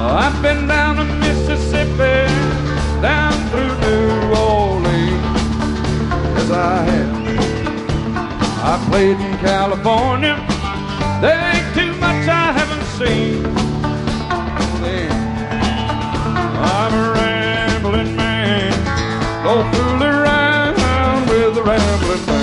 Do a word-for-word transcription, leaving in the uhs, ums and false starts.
I've been down to Mississippi, down through New Orleans. Yes, I have. I played in California. There ain't too much I haven't seen. I'm a rambling man. Don't fool around with a rambling man.